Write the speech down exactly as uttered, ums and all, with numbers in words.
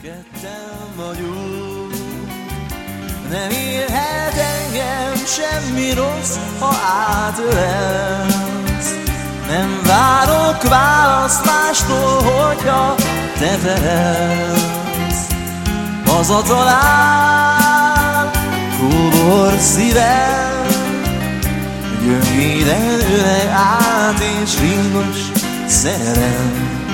ketten vagyunk. Nem érhet engem semmi rossz, ha átölelsz. Nem várok választ mástól, hogyha te felelsz. Hazatalál kóbor szívem, gyöngéden üveg át és ringos szerelem.